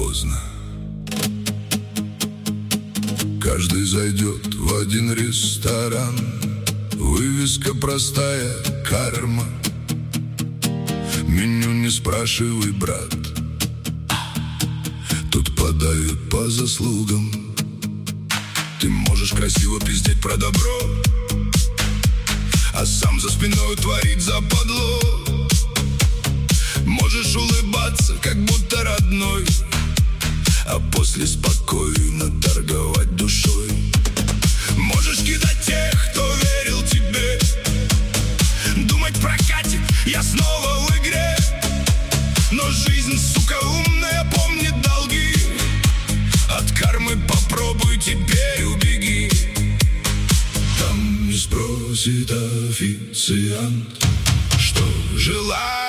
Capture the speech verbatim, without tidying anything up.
поздно. Каждый зайдет в один ресторан. Вывеска простая, карма. Меню не спрашивай, брат. Тут подают по заслугам. Ты можешь красиво пиздеть про добро, а сам за спиной творить западло. Можешь улыбаться, как будто родной, а после спокойно торговать душой. Можешь кидать тех, кто верил тебе, думать прокатит, я снова в игре. Но жизнь, сука, умная, помнит долги. От кармы попробуй теперь убеги. Там не спросит официант, что желаешь.